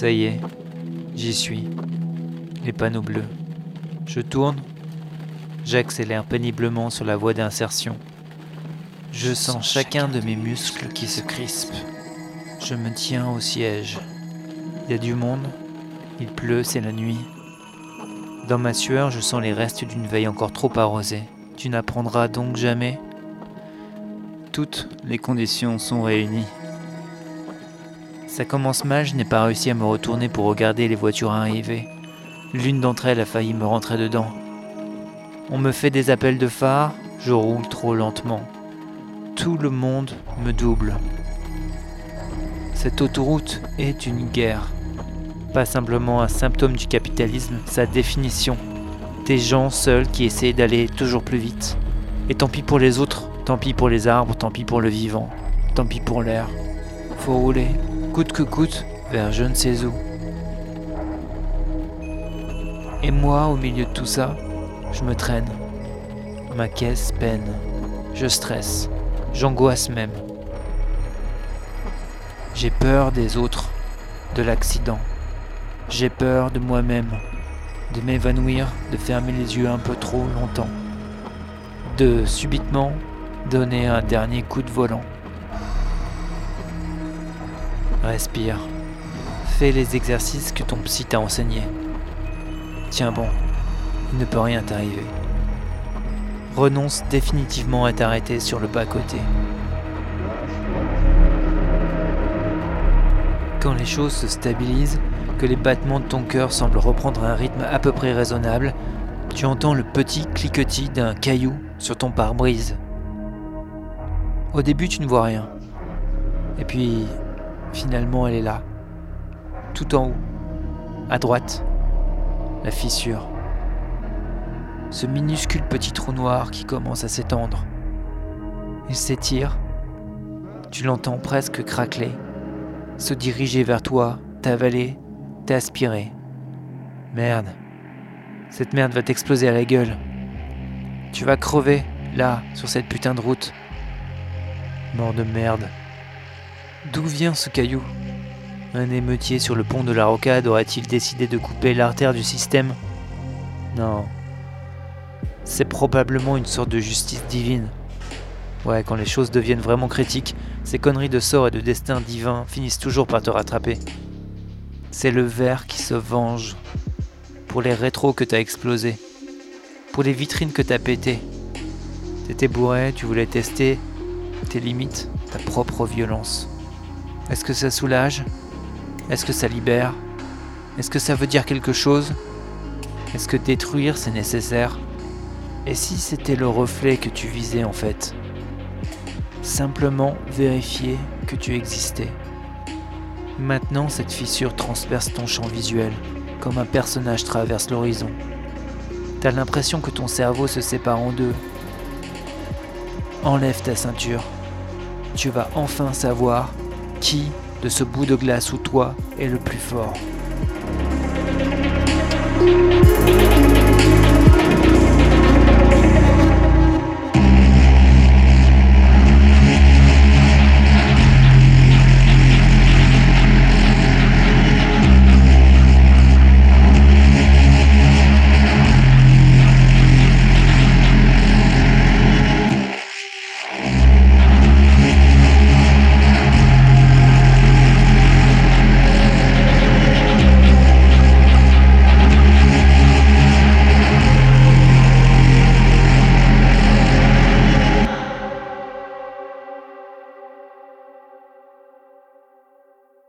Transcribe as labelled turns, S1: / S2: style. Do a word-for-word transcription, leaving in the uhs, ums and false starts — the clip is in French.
S1: Ça y est, j'y suis. Les panneaux bleus. Je tourne. J'accélère péniblement sur la voie d'insertion. Je sens chacun de mes muscles qui se crispent. Je me tiens au siège. Il y a du monde. Il pleut, c'est la nuit. Dans ma sueur, je sens les restes d'une veille encore trop arrosée. Tu n'apprendras donc jamais. Toutes les conditions sont réunies. Ça commence mal, je n'ai pas réussi à me retourner pour regarder les voitures arriver. L'une d'entre elles a failli me rentrer dedans. On me fait des appels de phare, je roule trop lentement. Tout le monde me double. Cette autoroute est une guerre. Pas simplement un symptôme du capitalisme, sa définition. Des gens seuls qui essaient d'aller toujours plus vite. Et tant pis pour les autres, tant pis pour les arbres, tant pis pour le vivant, tant pis pour l'air. Faut rouler, coûte que coûte, vers je ne sais où. Et moi, au milieu de tout ça, je me traîne. Ma caisse peine. Je stresse. J'angoisse même. J'ai peur des autres, de l'accident. J'ai peur de moi-même, de m'évanouir, de fermer les yeux un peu trop longtemps, de subitement donner un dernier coup de volant. Respire. Fais les exercices que ton psy t'a enseignés. Tiens bon, il ne peut rien t'arriver. Renonce définitivement à t'arrêter sur le bas-côté. Quand les choses se stabilisent, que les battements de ton cœur semblent reprendre un rythme à peu près raisonnable, tu entends le petit cliquetis d'un caillou sur ton pare-brise. Au début, tu ne vois rien. Et puis, finalement, elle est là. Tout en haut, à droite, la fissure. Ce minuscule petit trou noir qui commence à s'étendre. Il s'étire. Tu l'entends presque craqueler, se diriger vers toi, t'avaler, t'aspirer. Merde. Cette merde va t'exploser à la gueule. Tu vas crever, là, sur cette putain de route. Mort de merde. D'où vient ce caillou ? Un émeutier sur le pont de la Rocade aurait-il décidé de couper l'artère du système ? Non. C'est probablement une sorte de justice divine. Ouais, quand les choses deviennent vraiment critiques, ces conneries de sort et de destin divin finissent toujours par te rattraper. C'est le verre qui se venge. Pour les rétros que t'as explosés. Pour les vitrines que t'as pétées. T'étais bourré, tu voulais tester tes limites, ta propre violence. Est-ce que ça soulage ? Est-ce que ça libère ? Est-ce que ça veut dire quelque chose ? Est-ce que détruire c'est nécessaire ? Et si c'était le reflet que tu visais en fait ? Simplement vérifier que tu existais. Maintenant, cette fissure transperce ton champ visuel, comme un personnage traverse l'horizon. T'as l'impression que ton cerveau se sépare en deux. Enlève ta ceinture. Tu vas enfin savoir qui, de ce bout de glace ou toi, est le plus fort.